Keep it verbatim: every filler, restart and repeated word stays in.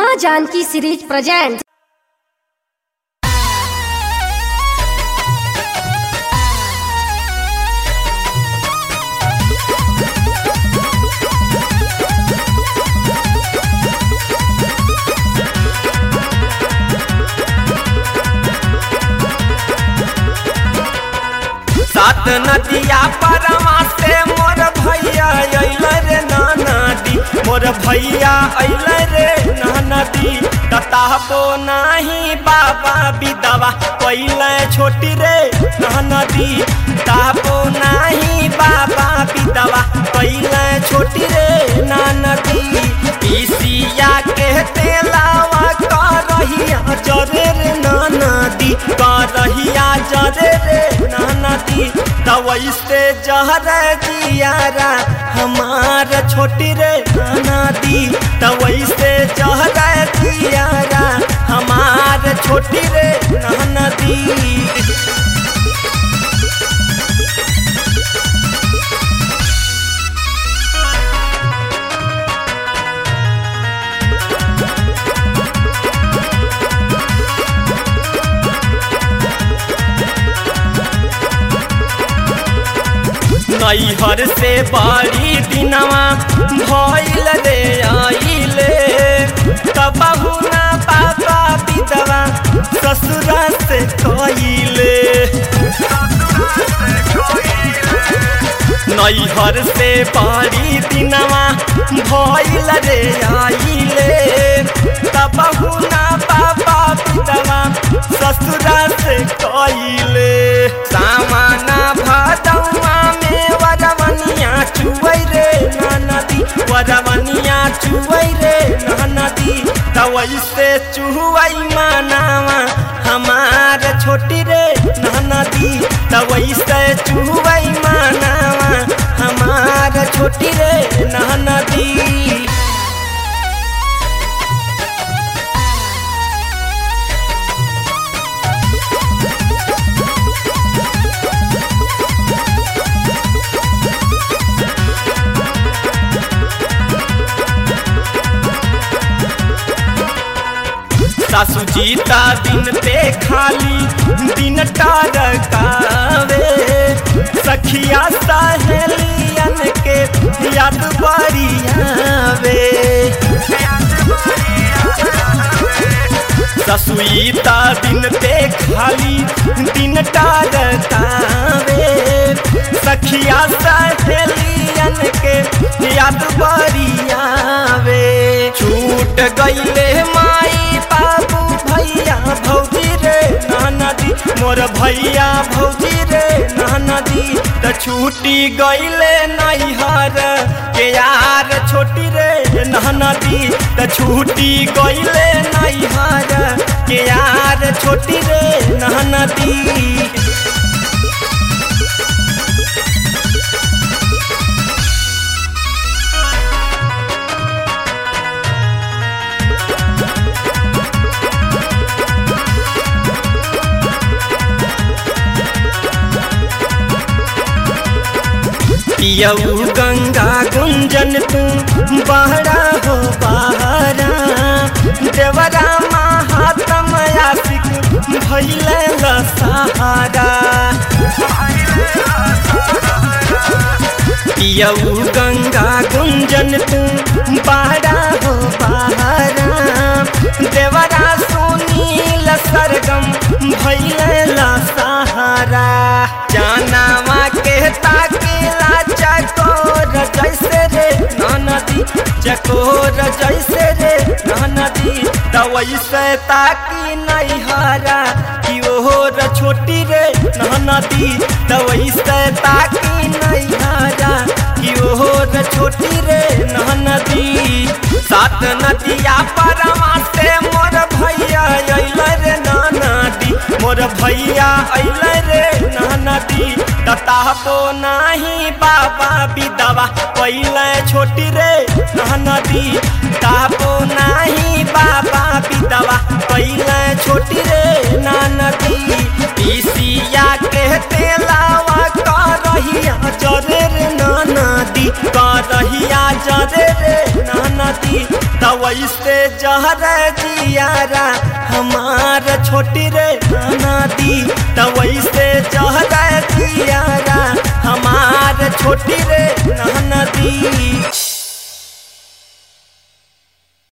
माँ Janaki series present. सात नदिया परमा से मोर भैया अइल रे नदी, मोर भैया अइल रे नदी। तताबो नाही बाबा विधवा पहिले छोटी रे नदी, ताबो नाही बाबा विधवा पहिले छोटी रे नदी। पीसिया के तेलावा कर रहिया जरे रे नदी, कर रहिया जरे रे नदी। तवैसे जहर जियारा हमार छोटी रे नदी, तवैसे जहर जियारा हमार छोटी रे नदी। नैहर से बड़ी दिनवा भइल रे आइले, तबहु ना बाबा विधवा ससुरा से कइले। नैहर से बड़ी दिनवा भइल रे आइले, तबहु ना बाबा विधवा ससुरा से कइले। सामाना भदौआ में वरवनिया चुवै रे नदी, वरवनिया चुवै रे नदी। तवैसे चुवै मानावा हमार छोटी रे नदी, तवैसे चुवै मानावा हमार छोटी रे नदी। सासू जीता दिन पे खाली दिन टरकावे, सखिया सहेलियन के याद बरियावे। ससुईता दिन पे खाली दिन टरकावे, सखिया सहेलियन के याद बरियावे। छूट गईले माई बाबू भैया भौजी रे नदी, मोर भैया भौजी रे नदी। त छूटी गईले नैहर के यार छोटी रे नदी, त छूटी गईले नैहर के यार छोटी रे नदी। पियऊ गंगा गुंजन तू बहरा हो बहरा, देवरा महात्म आशिक भइले सहारा। पियऊ गंगा गुंजन तू बहरा हो बहरा, देवरा सुनील सरगम भइले सहारा। जानवा के ताकेला चकोर जैसे रे नदी, चकोर जैसे रे नदी। तवैसे ताकी नैहरा कि ओर छोटी रे नदी, तवैसे ताकी नैहरा कि ओर छोटी रे नदी। सात नदिया परमा से मोर भैया अइल रे नदी, मोर भैया अइल रे नदी। तताबो नाही बाबा विधवा पहिले छोटी रे नदी, ताबो नाही बाबा विधवा पहिले छोटी रे नदी। पीसिया के तेलावा कर रहिया जरे रे नदी, कर रहिया जरे रे नदी। नदी तवैसे जहर जियारा हमार छोटी रे नदी तवैसे जहर जियारा हमार छोटी रे नदी।